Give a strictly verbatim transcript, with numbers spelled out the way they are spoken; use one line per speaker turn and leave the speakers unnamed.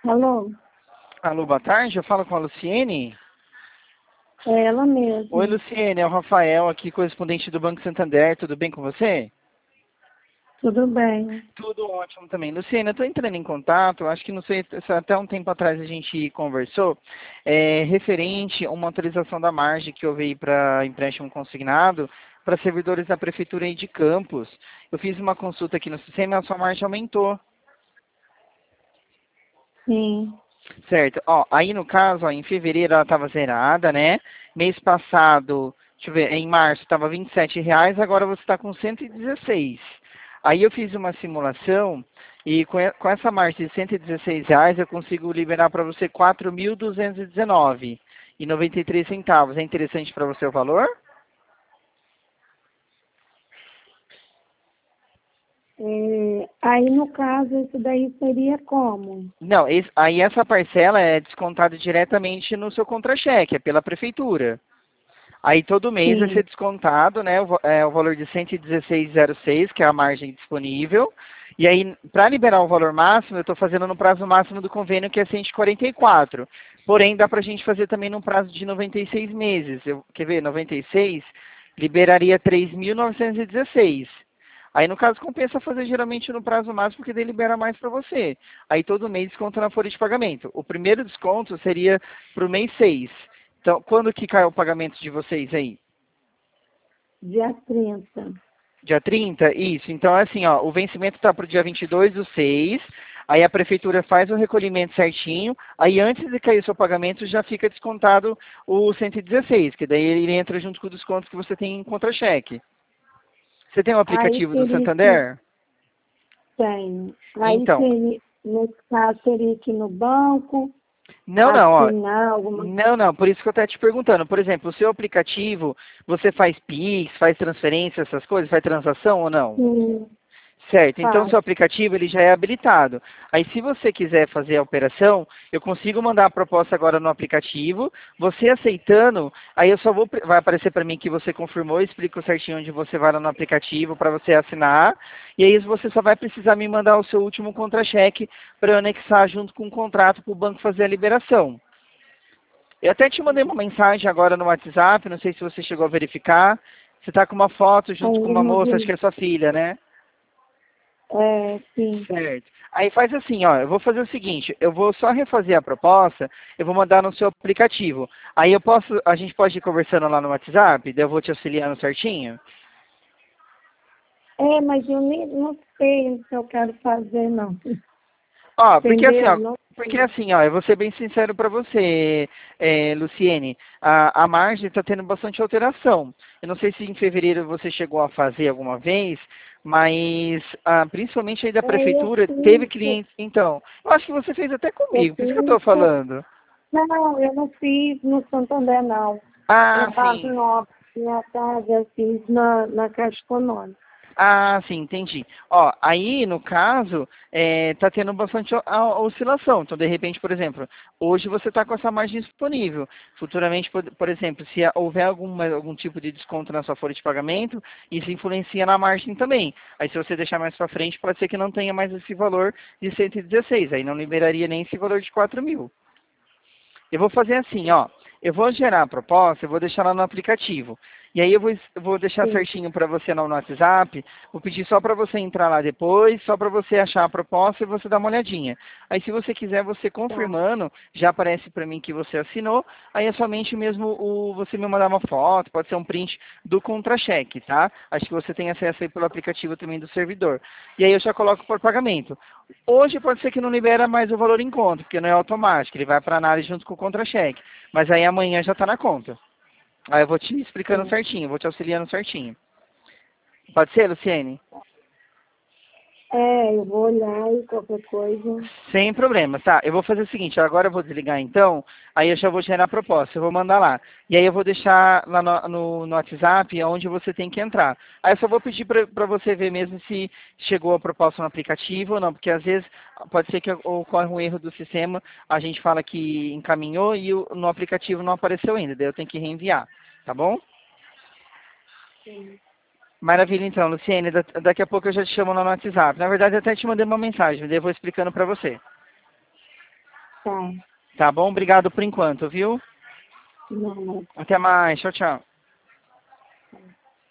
Alô?
Alô, boa tarde, eu falo com a Luciene.
É ela
Oi,
mesma.
Luciene, é o Rafael aqui, correspondente do Banco Santander, tudo bem com você?
Tudo bem?
Tudo ótimo também. Luciene, eu estou entrando em contato, acho que não sei, se até um tempo atrás a gente conversou, é, referente a uma atualização da margem que houve aí para empréstimo consignado para servidores da Prefeitura aí de Campos. Eu fiz uma consulta aqui no sistema e a sua margem aumentou.
Sim.
Certo. Ó, aí no caso, ó, em fevereiro ela estava zerada, né? Mês passado, deixa eu ver, em março estava vinte e sete reais, agora você está com cento e dezesseis. Aí eu fiz uma simulação e com, e- com essa margem de cento e dezesseis reais eu consigo liberar para você quatro mil duzentos e dezenove e noventa e três centavos. É interessante para você o valor?
É, aí, no caso, isso daí seria como?
Não, esse- aí essa parcela é descontada diretamente no seu contra-cheque, é pela prefeitura. Aí todo mês vai ser
Sim.
descontado, né, o, va- é, o valor de cento e dezesseis vírgula zero seis, que é a margem disponível. E aí, para liberar o valor máximo, eu estou fazendo no prazo máximo do convênio, que é cento e quarenta e quatro. Porém, dá para a gente fazer também num prazo de noventa e seis meses. Eu, quer ver, noventa e seis liberaria três mil novecentos e dezesseis. Aí, no caso, compensa fazer geralmente no prazo máximo, porque daí libera mais para você. Aí, todo mês desconta na folha de pagamento. O primeiro desconto seria para o mês seis. Então, quando que cai o pagamento de vocês aí?
Dia trinta.
Dia trinta? Isso. Então, é assim, ó, o vencimento está para o dia vinte e dois do seis, aí a prefeitura faz o recolhimento certinho, aí antes de cair o seu pagamento já fica descontado o cento e dezesseis, que daí ele entra junto com o desconto que você tem em contra-cheque. Você tem o
Aí
aplicativo do
teria que...
Santander?
Tem. Aí
Então,
teria... Nesse caso, teria que ir no banco,
não, não, ó.
assinar alguma...
Não, não, por isso que eu estou te perguntando. Por exemplo, o seu aplicativo, você faz Pix, faz transferência, essas coisas, faz transação ou não?
Sim,
Certo, então o
faz.
seu aplicativo ele já é habilitado. Aí se você quiser fazer a operação, eu consigo mandar a proposta agora no aplicativo, você aceitando, aí eu só vou, vai aparecer para mim que você confirmou, eu explico certinho onde você vai lá no aplicativo para você assinar, e aí você só vai precisar me mandar o seu último contra-cheque para eu anexar junto com o contrato para o banco fazer a liberação. Eu até te mandei uma mensagem agora no WhatsApp, não sei se você chegou a verificar, você está com uma foto
Aí
junto com
eu
uma
não
moça, acho que
vi.
é sua filha, né?
É, sim.
Certo. Aí faz assim, ó, eu vou fazer o seguinte, eu vou só refazer a proposta, eu vou mandar no seu aplicativo. Aí eu posso, a gente pode ir conversando lá no WhatsApp, daí eu vou te auxiliando certinho?
É, mas eu nem não sei se eu quero fazer, não.
Ó, porque assim,
Entendeu?
ó,
Não
porque
sei.
assim, ó, eu vou ser bem sincero para você, é, Luciene, a, a margem está tendo bastante alteração. Eu não sei se em fevereiro você chegou a fazer alguma vez, mas ah, principalmente aí da
É, eu
prefeitura, teve
fiz,
clientes. Então, eu acho que você fez até
eu
comigo, por isso que eu estou
fiz.
falando.
Não, eu não fiz no Santander, não.
Ah,
No caso,
sim.
não. Minha casa eu fiz na, na Caixa Econômica.
Ah, sim, entendi. Ó, aí, no caso, está tendo bastante o- a- oscilação. Então, de repente, por exemplo, hoje você está com essa margem disponível. Futuramente, por, por exemplo, se houver alguma, algum tipo de desconto na sua folha de pagamento, isso influencia na margem também. Aí, se você deixar mais para frente, pode ser que não tenha mais esse valor de cento e dezesseis. Aí não liberaria nem esse valor de quatro mil. Eu vou fazer assim, ó. Eu vou gerar a proposta, eu vou deixar lá no aplicativo. E aí eu vou, eu vou deixar
Sim,
certinho para você lá no WhatsApp. Vou pedir só para você entrar lá depois, só para você achar a proposta e você dar uma olhadinha. Aí se você quiser, você
tá.
confirmando, já aparece para mim que você assinou. Aí é somente mesmo o, você me mandar uma foto, pode ser um print do contra-cheque, tá? Acho que você tem acesso aí pelo aplicativo também do servidor. E aí eu já coloco por pagamento. Hoje pode ser que não libera mais o valor em conta, porque não é automático, ele vai para análise junto com o contra-cheque. Mas aí amanhã já está na conta. Aí eu vou te explicando
Sim.
certinho, vou te auxiliando certinho. Pode ser, Luciene?
É, eu vou olhar e qualquer coisa.
Sem problema, tá? Eu vou fazer o seguinte, agora eu vou desligar então, aí eu já vou gerar a proposta, eu vou mandar lá. E aí eu vou deixar lá no, no, no WhatsApp onde você tem que entrar. Aí eu só vou pedir para você ver mesmo se chegou a proposta no aplicativo ou não, porque às vezes pode ser que ocorra um erro do sistema, a gente fala que encaminhou e o, no aplicativo não apareceu ainda, daí eu tenho que reenviar, tá bom?
Sim.
Maravilha então, Luciene, da- daqui a pouco eu já te chamo lá no WhatsApp. Na verdade, eu até te mandei uma mensagem, daí eu vou explicando para você.
Tá.
Tá bom? Obrigado por enquanto, viu?
Não,
Até mais. Tchau, tchau.